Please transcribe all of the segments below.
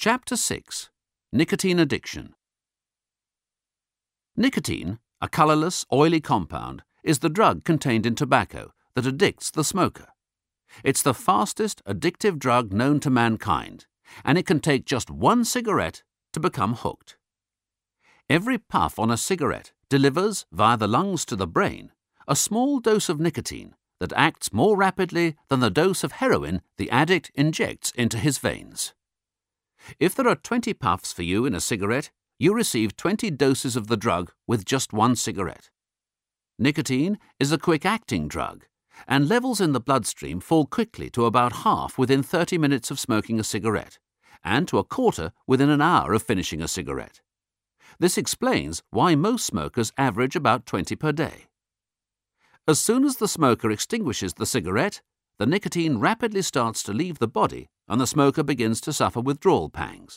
Chapter 6. Nicotine Addiction. Nicotine, a colourless, oily compound, is the drug contained in tobacco that addicts the smoker. It's the fastest addictive drug known to mankind, and it can take just one cigarette to become hooked. Every puff on a cigarette delivers, via the lungs to the brain, a small dose of nicotine that acts more rapidly than the dose of heroin the addict injects into his veins. If there are 20 puffs for you in a cigarette, you receive 20 doses of the drug with just one cigarette. Nicotine is a quick-acting drug, and levels in the bloodstream fall quickly to about half within 30 minutes of smoking a cigarette, and to a quarter within an hour of finishing a cigarette. This explains why most smokers average about 20 per day. As soon as the smoker extinguishes the cigarette, the nicotine rapidly starts to leave the body and the smoker begins to suffer withdrawal pangs.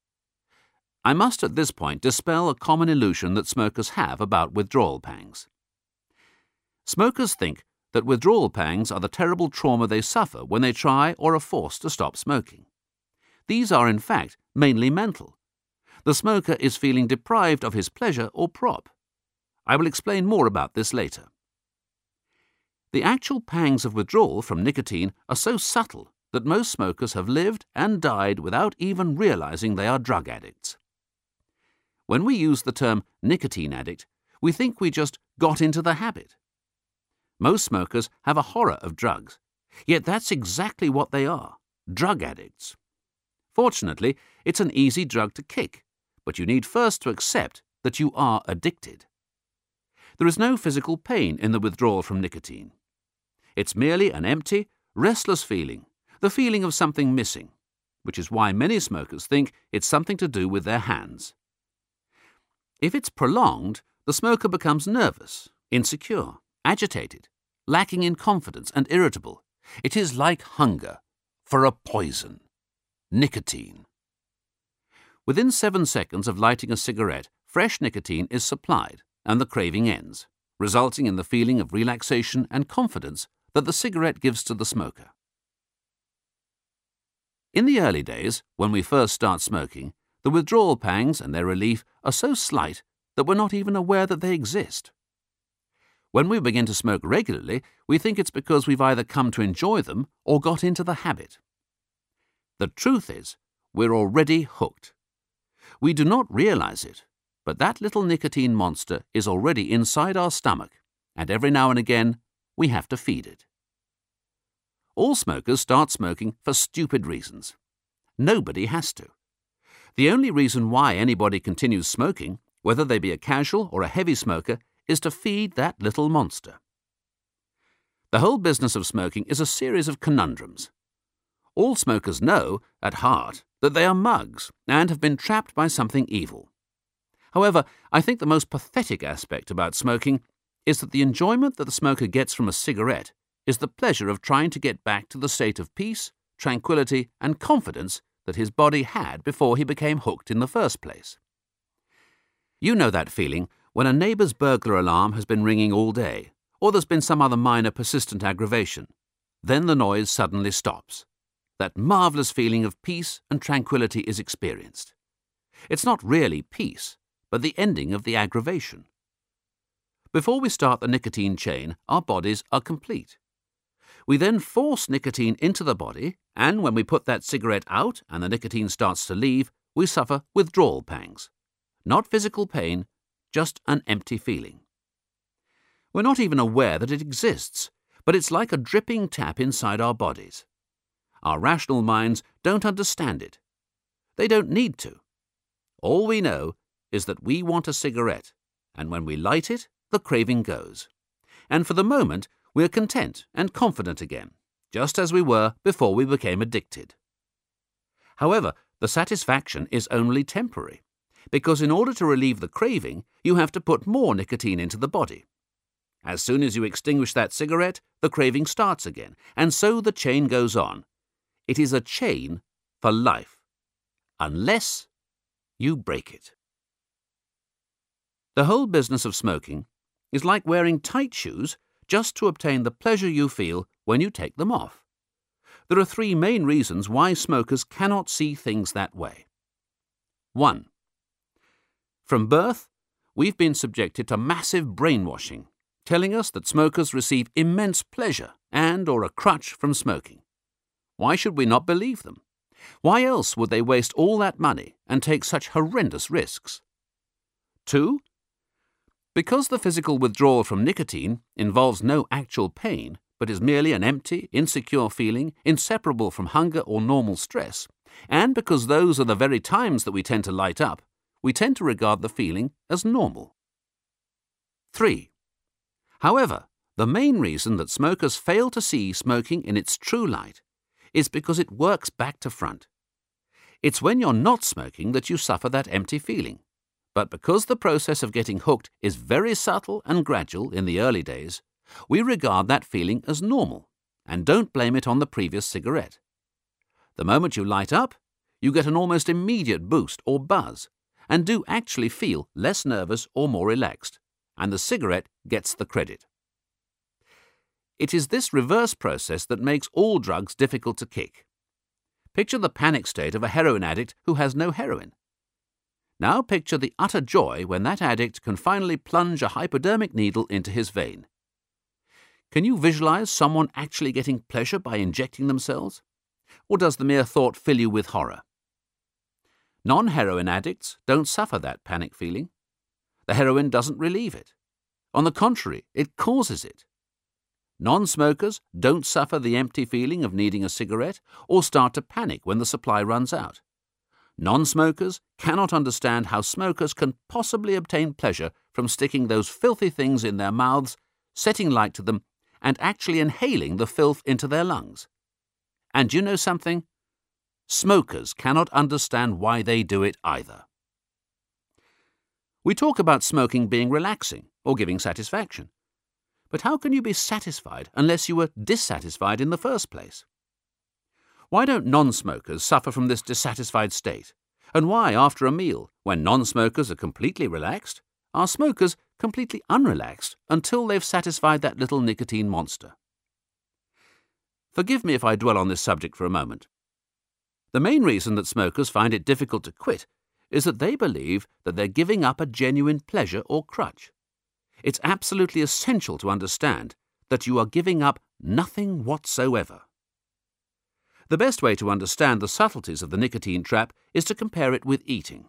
I must at this point dispel a common illusion that smokers have about withdrawal pangs. Smokers think that withdrawal pangs are the terrible trauma they suffer when they try or are forced to stop smoking. These are, in fact, mainly mental. The smoker is feeling deprived of his pleasure or prop. I will explain more about this later. The actual pangs of withdrawal from nicotine are so subtle that most smokers have lived and died without even realizing they are drug addicts. When we use the term nicotine addict, we think we just got into the habit. Most smokers have a horror of drugs, yet that's exactly what they are, drug addicts. Fortunately, it's an easy drug to kick, but you need first to accept that you are addicted. There is no physical pain in the withdrawal from nicotine. It's merely an empty, restless feeling, the feeling of something missing, which is why many smokers think it's something to do with their hands. If it's prolonged, the smoker becomes nervous, insecure, agitated, lacking in confidence and irritable. It is like hunger for a poison, nicotine. Within 7 seconds of lighting a cigarette, fresh nicotine is supplied and the craving ends, resulting in the feeling of relaxation and confidence that the cigarette gives to the smoker. In the early days, when we first start smoking, the withdrawal pangs and their relief are so slight that we're not even aware that they exist. When we begin to smoke regularly, we think it's because we've either come to enjoy them or got into the habit. The truth is, we're already hooked. We do not realize it, but that little nicotine monster is already inside our stomach, and every now and again, we have to feed it. All smokers start smoking for stupid reasons. Nobody has to. The only reason why anybody continues smoking, whether they be a casual or a heavy smoker, is to feed that little monster. The whole business of smoking is a series of conundrums. All smokers know, at heart, that they are mugs and have been trapped by something evil. However, I think the most pathetic aspect about smoking is that the enjoyment that the smoker gets from a cigarette is the pleasure of trying to get back to the state of peace, tranquility, and confidence that his body had before he became hooked in the first place. You know that feeling when a neighbour's burglar alarm has been ringing all day, or there's been some other minor persistent aggravation. Then the noise suddenly stops. That marvellous feeling of peace and tranquility is experienced. It's not really peace, but the ending of the aggravation. Before we start the nicotine chain, our bodies are complete. We then force nicotine into the body, and when we put that cigarette out and the nicotine starts to leave, we suffer withdrawal pangs. Not physical pain, just an empty feeling. We're not even aware that it exists, but it's like a dripping tap inside our bodies. Our rational minds don't understand it. They don't need to. All we know is that we want a cigarette, and when we light it, the craving goes. And for the moment, we're content and confident again, just as we were before we became addicted. However, the satisfaction is only temporary, because in order to relieve the craving, you have to put more nicotine into the body. As soon as you extinguish that cigarette, the craving starts again, and so the chain goes on. It is a chain for life, unless you break it. The whole business of smoking is like wearing tight shoes just to obtain the pleasure you feel when you take them off. There are 3 main reasons why smokers cannot see things that way. 1. From birth, we've been subjected to massive brainwashing, telling us that smokers receive immense pleasure and or a crutch from smoking. Why should we not believe them? Why else would they waste all that money and take such horrendous risks? 2. Because the physical withdrawal from nicotine involves no actual pain, but is merely an empty, insecure feeling inseparable from hunger or normal stress, and because those are the very times that we tend to light up, we tend to regard the feeling as normal. 3. However, the main reason that smokers fail to see smoking in its true light is because it works back to front. It's when you're not smoking that you suffer that empty feeling. But because the process of getting hooked is very subtle and gradual in the early days, we regard that feeling as normal and don't blame it on the previous cigarette. The moment you light up, you get an almost immediate boost or buzz and do actually feel less nervous or more relaxed, and the cigarette gets the credit. It is this reverse process that makes all drugs difficult to kick. Picture the panic state of a heroin addict who has no heroin. Now picture the utter joy when that addict can finally plunge a hypodermic needle into his vein. Can you visualize someone actually getting pleasure by injecting themselves? Or does the mere thought fill you with horror? Non-heroin addicts don't suffer that panic feeling. The heroin doesn't relieve it. On the contrary, it causes it. Non-smokers don't suffer the empty feeling of needing a cigarette or start to panic when the supply runs out. Non-smokers cannot understand how smokers can possibly obtain pleasure from sticking those filthy things in their mouths, setting light to them, and actually inhaling the filth into their lungs. And you know something? Smokers cannot understand why they do it either. We talk about smoking being relaxing or giving satisfaction. But how can you be satisfied unless you were dissatisfied in the first place? Why don't non-smokers suffer from this dissatisfied state? And why, after a meal, when non-smokers are completely relaxed, are smokers completely unrelaxed until they've satisfied that little nicotine monster? Forgive me if I dwell on this subject for a moment. The main reason that smokers find it difficult to quit is that they believe that they're giving up a genuine pleasure or crutch. It's absolutely essential to understand that you are giving up nothing whatsoever. The best way to understand the subtleties of the nicotine trap is to compare it with eating.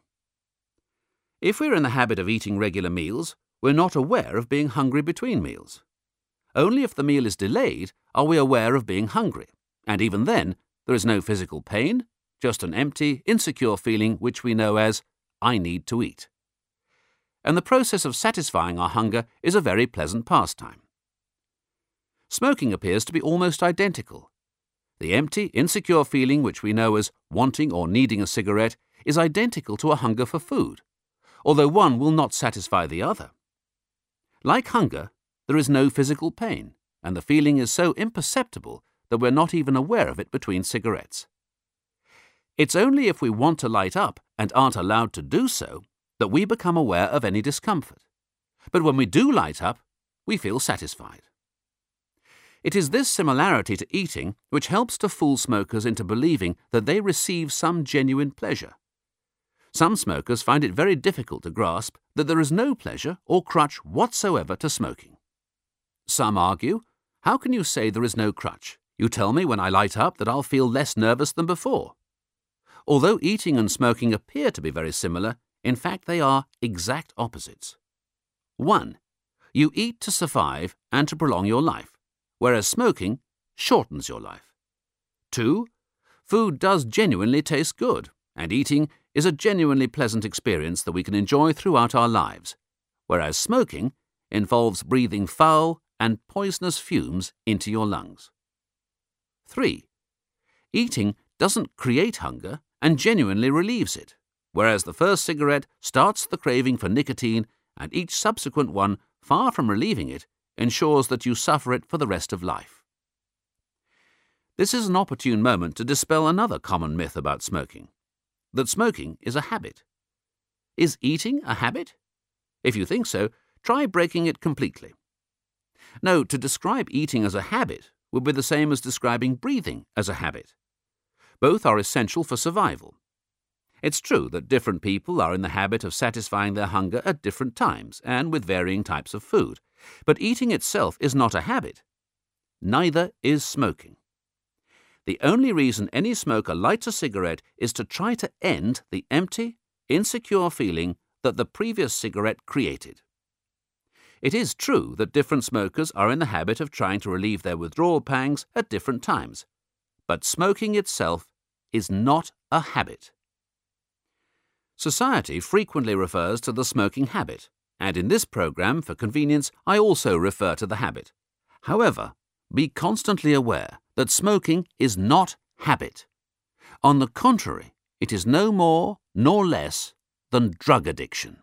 If we're in the habit of eating regular meals, we're not aware of being hungry between meals. Only if the meal is delayed are we aware of being hungry, and even then, there is no physical pain, just an empty, insecure feeling which we know as, I need to eat. And the process of satisfying our hunger is a very pleasant pastime. Smoking appears to be almost identical. The empty, insecure feeling which we know as wanting or needing a cigarette is identical to a hunger for food, although one will not satisfy the other. Like hunger, there is no physical pain, and the feeling is so imperceptible that we're not even aware of it between cigarettes. It's only if we want to light up and aren't allowed to do so that we become aware of any discomfort. But when we do light up, we feel satisfied. It is this similarity to eating which helps to fool smokers into believing that they receive some genuine pleasure. Some smokers find it very difficult to grasp that there is no pleasure or crutch whatsoever to smoking. Some argue, how can you say there is no crutch? You tell me when I light up that I'll feel less nervous than before. Although eating and smoking appear to be very similar, in fact they are exact opposites. 1. You eat to survive and to prolong your life, whereas smoking shortens your life. 2. Food does genuinely taste good, and eating is a genuinely pleasant experience that we can enjoy throughout our lives, whereas smoking involves breathing foul and poisonous fumes into your lungs. 3. Eating doesn't create hunger and genuinely relieves it, whereas the first cigarette starts the craving for nicotine and each subsequent one, far from relieving it, ensures that you suffer it for the rest of life. This is an opportune moment to dispel another common myth about smoking, that smoking is a habit. Is eating a habit? If you think so, try breaking it completely. No, to describe eating as a habit would be the same as describing breathing as a habit. Both are essential for survival. It's true that different people are in the habit of satisfying their hunger at different times and with varying types of food, but eating itself is not a habit. Neither is smoking. The only reason any smoker lights a cigarette is to try to end the empty, insecure feeling that the previous cigarette created. It is true that different smokers are in the habit of trying to relieve their withdrawal pangs at different times, but smoking itself is not a habit. Society frequently refers to the smoking habit, and in this program, for convenience, I also refer to the habit. However, be constantly aware that smoking is not habit. On the contrary, it is no more nor less than drug addiction.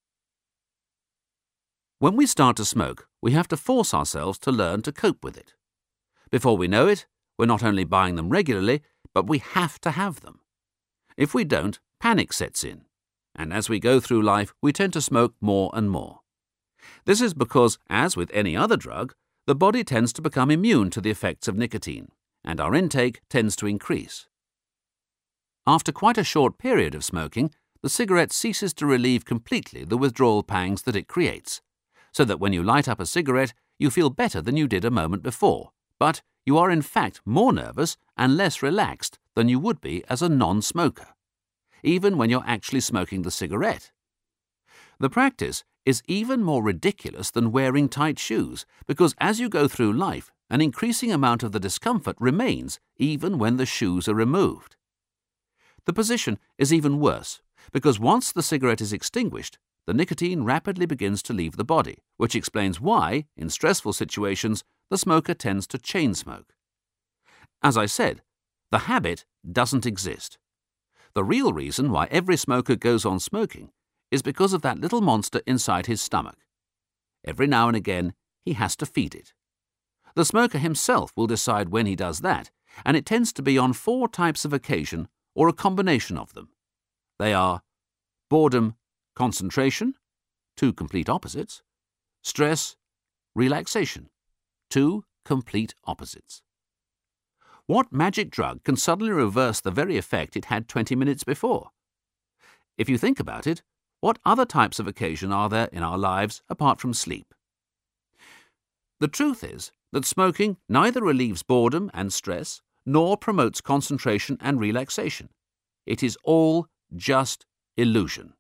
When we start to smoke, we have to force ourselves to learn to cope with it. Before we know it, we're not only buying them regularly, but we have to have them. If we don't, panic sets in, and as we go through life, we tend to smoke more and more. This is because, as with any other drug, the body tends to become immune to the effects of nicotine, and our intake tends to increase. After quite a short period of smoking, the cigarette ceases to relieve completely the withdrawal pangs that it creates, so that when you light up a cigarette, you feel better than you did a moment before, but you are in fact more nervous and less relaxed than you would be as a non-smoker, even when you're actually smoking the cigarette. The practice is even more ridiculous than wearing tight shoes, because as you go through life, an increasing amount of the discomfort remains even when the shoes are removed. The position is even worse, because once the cigarette is extinguished, the nicotine rapidly begins to leave the body, which explains why, in stressful situations, the smoker tends to chain smoke. As I said, the habit doesn't exist. The real reason why every smoker goes on smoking is because of that little monster inside his stomach. Every now and again, he has to feed it. The smoker himself will decide when he does that, and it tends to be on 4 types of occasion or a combination of them. They are boredom, concentration, 2 complete opposites, stress, relaxation, 2 complete opposites. What magic drug can suddenly reverse the very effect it had 20 minutes before? If you think about it, what other types of occasion are there in our lives apart from sleep? The truth is that smoking neither relieves boredom and stress nor promotes concentration and relaxation. It is all just illusion.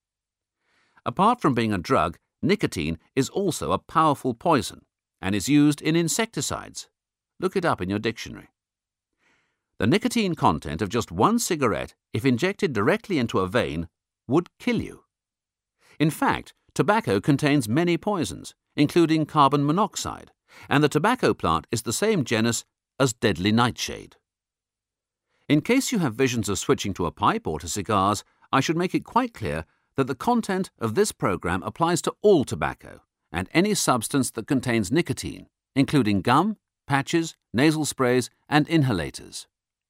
Apart from being a drug, nicotine is also a powerful poison and is used in insecticides. Look it up in your dictionary. The nicotine content of just 1 cigarette, if injected directly into a vein, would kill you. In fact, tobacco contains many poisons, including carbon monoxide, and the tobacco plant is the same genus as deadly nightshade. In case you have visions of switching to a pipe or to cigars, I should make it quite clear that the content of this program applies to all tobacco and any substance that contains nicotine, including gum, patches, nasal sprays, and inhalators.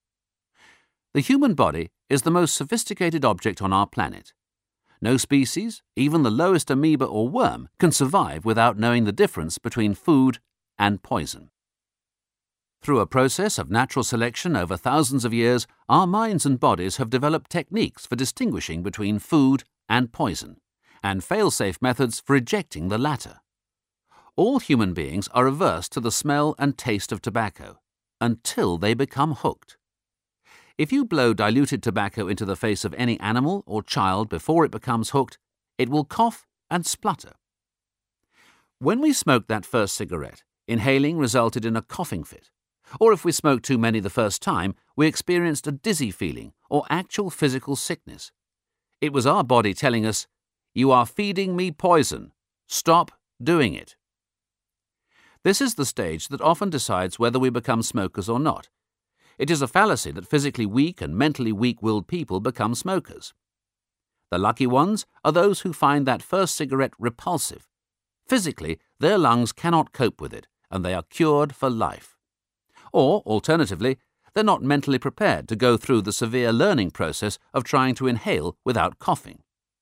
The human body is the most sophisticated object on our planet. No species, even the lowest amoeba or worm, can survive without knowing the difference between food and poison. Through a process of natural selection over thousands of years, our minds and bodies have developed techniques for distinguishing between food and poison, and fail-safe methods for ejecting the latter. All human beings are averse to the smell and taste of tobacco, until they become hooked. If you blow diluted tobacco into the face of any animal or child before it becomes hooked, it will cough and splutter. When we smoked that first cigarette, inhaling resulted in a coughing fit, or if we smoked too many the first time, we experienced a dizzy feeling or actual physical sickness. It was our body telling us, "You are feeding me poison. Stop doing it." This is the stage that often decides whether we become smokers or not. It is a fallacy that physically weak and mentally weak-willed people become smokers. The lucky ones are those who find that first cigarette repulsive. Physically, their lungs cannot cope with it, and they are cured for life. Or, alternatively, they're not mentally prepared to go through the severe learning process of trying to inhale without coughing.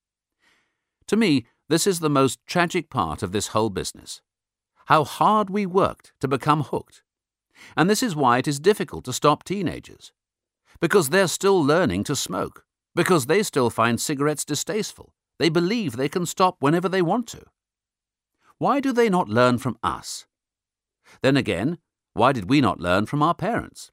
To me, this is the most tragic part of this whole business. How hard we worked to become hooked. And this is why it is difficult to stop teenagers. Because they're still learning to smoke, Because they still find cigarettes distasteful. They believe they can stop whenever they want to. Why do they not learn from us? Then again, why did we not learn from our parents?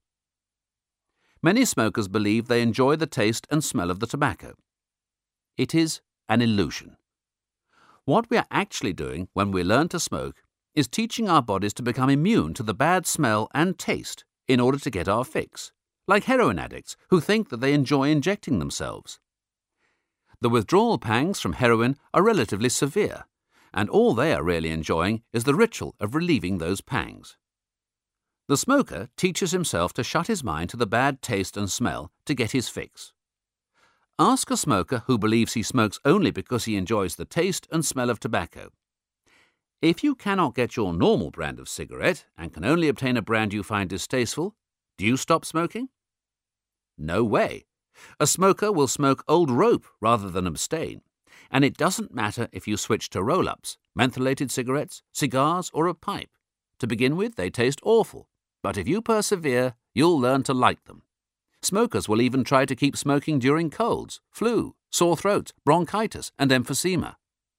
Many smokers believe they enjoy the taste and smell of the tobacco. It is an illusion. What we are actually doing when we learn to smoke is teaching our bodies to become immune to the bad smell and taste in order to get our fix, like heroin addicts who think that they enjoy injecting themselves. The withdrawal pangs from heroin are relatively severe, and all they are really enjoying is the ritual of relieving those pangs. The smoker teaches himself to shut his mind to the bad taste and smell to get his fix. Ask a smoker who believes he smokes only because he enjoys the taste and smell of tobacco. If you cannot get your normal brand of cigarette and can only obtain a brand you find distasteful, do you stop smoking? No way. A smoker will smoke old rope rather than abstain, and it doesn't matter if you switch to roll-ups, mentholated cigarettes, cigars, or a pipe. To begin with, they taste awful, but if you persevere, you'll learn to like them. Smokers will even try to keep smoking during colds, flu, sore throats, bronchitis, and emphysema.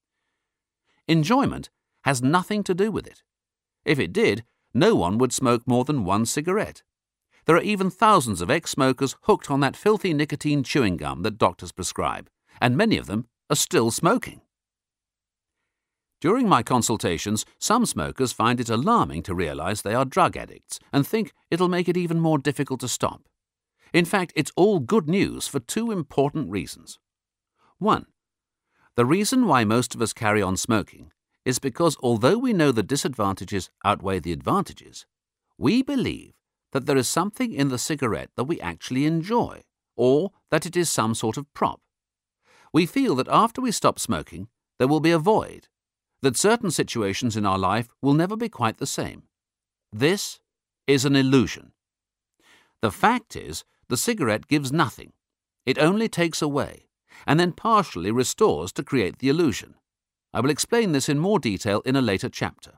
Enjoyment has nothing to do with it. If it did, no one would smoke more than one cigarette. There are even thousands of ex-smokers hooked on that filthy nicotine chewing gum that doctors prescribe, and many of them are still smoking. During my consultations, some smokers find it alarming to realize they are drug addicts and think it'll make it even more difficult to stop. In fact, it's all good news for two important reasons. 1. The reason why most of us carry on smoking is because although we know the disadvantages outweigh the advantages, we believe that there is something in the cigarette that we actually enjoy, or that it is some sort of prop. We feel that after we stop smoking, there will be a void, that certain situations in our life will never be quite the same. This is an illusion. The fact is, the cigarette gives nothing. It only takes away, and then partially restores to create the illusion. I will explain this in more detail in a later chapter.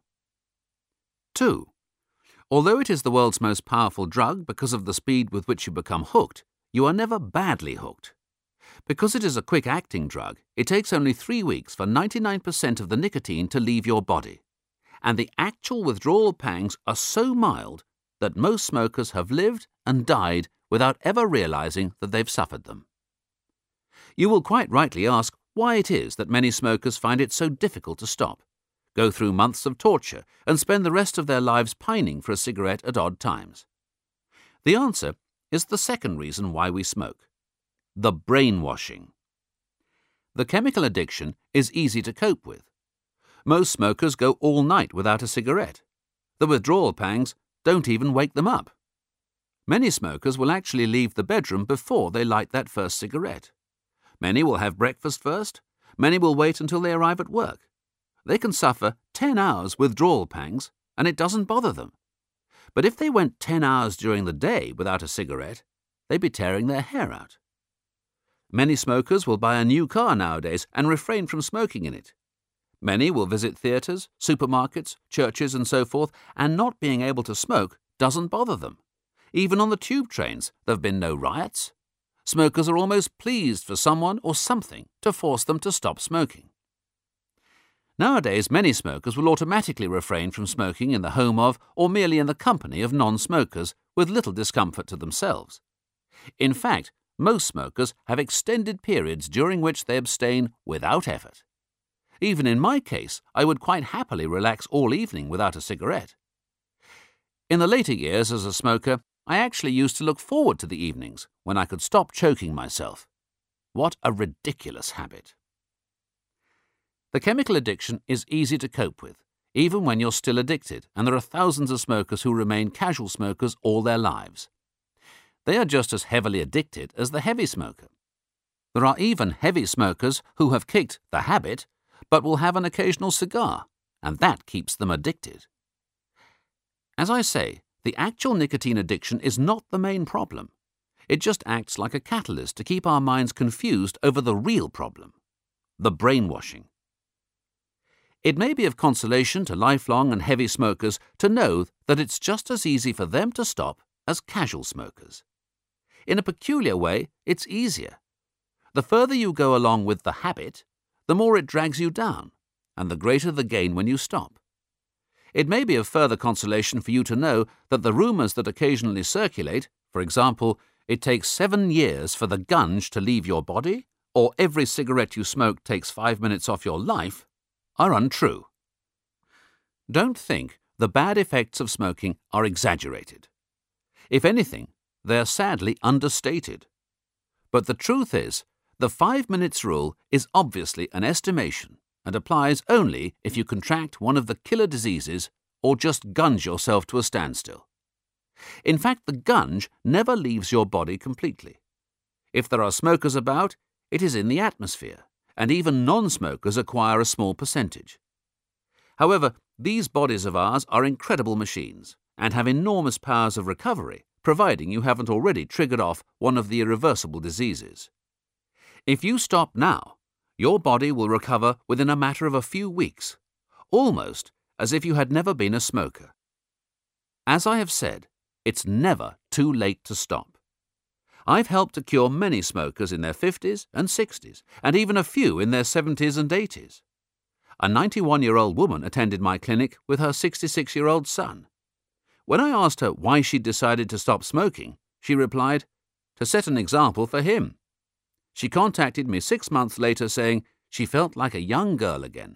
2. Although it is the world's most powerful drug because of the speed with which you become hooked, you are never badly hooked. Because it is a quick-acting drug, it takes only 3 weeks for 99% of the nicotine to leave your body, and the actual withdrawal pangs are so mild that most smokers have lived and died without ever realizing that they've suffered them. You will quite rightly ask why it is that many smokers find it so difficult to stop, go through months of torture, and spend the rest of their lives pining for a cigarette at odd times. The answer is the second reason why we smoke: the brainwashing. The chemical addiction is easy to cope with. Most smokers go all night without a cigarette. The withdrawal pangs don't even wake them up. Many smokers will actually leave the bedroom before they light that first cigarette. Many will have breakfast first. Many will wait until they arrive at work. They can suffer 10 hours withdrawal pangs, and it doesn't bother them. But if they went 10 hours during the day without a cigarette, they'd be tearing their hair out. Many smokers will buy a new car nowadays and refrain from smoking in it. Many will visit theatres, supermarkets, churches, and so forth, and not being able to smoke doesn't bother them. Even on the tube trains, there have been no riots. Smokers are almost pleased for someone or something to force them to stop smoking. Nowadays, many smokers will automatically refrain from smoking in the home of or merely in the company of non-smokers with little discomfort to themselves. In fact, most smokers have extended periods during which they abstain without effort. Even in my case, I would quite happily relax all evening without a cigarette. In the later years as a smoker, I actually used to look forward to the evenings when I could stop choking myself. What a ridiculous habit. The chemical addiction is easy to cope with, even when you're still addicted, and there are thousands of smokers who remain casual smokers all their lives. They are just as heavily addicted as the heavy smoker. There are even heavy smokers who have kicked the habit, but will have an occasional cigar, and that keeps them addicted. As I say, the actual nicotine addiction is not the main problem. It just acts like a catalyst to keep our minds confused over the real problem: the brainwashing. It may be of consolation to lifelong and heavy smokers to know that it's just as easy for them to stop as casual smokers. In a peculiar way, it's easier. The further you go along with the habit, the more it drags you down, and the greater the gain when you stop. It may be of further consolation for you to know that the rumours that occasionally circulate, for example, it takes 7 years for the gunge to leave your body, or every cigarette you smoke takes 5 minutes off your life, are untrue. Don't think the bad effects of smoking are exaggerated. If anything, they are sadly understated. But the truth is, the 5 minutes rule is obviously an estimation and applies only if you contract one of the killer diseases or just gunge yourself to a standstill. In fact, the gunge never leaves your body completely. If there are smokers about, it is in the atmosphere, and even non-smokers acquire a small percentage. However, these bodies of ours are incredible machines and have enormous powers of recovery, providing you haven't already triggered off one of the irreversible diseases. If you stop now, your body will recover within a matter of a few weeks, almost as if you had never been a smoker. As I have said, it's never too late to stop. I've helped to cure many smokers in their 50s and 60s, and even a few in their 70s and 80s. A 91-year-old woman attended my clinic with her 66-year-old son. When I asked her why she'd decided to stop smoking, she replied, "To set an example for him." She contacted me 6 months later saying she felt like a young girl again.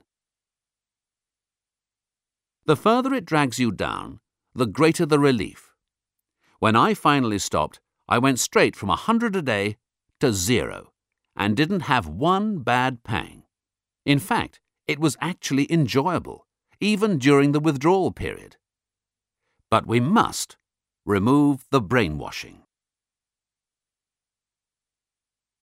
The further it drags you down, the greater the relief. When I finally stopped, I went straight from 100 a day to 0 and didn't have one bad pang. In fact, it was actually enjoyable, even during the withdrawal period. But we must remove the brainwashing.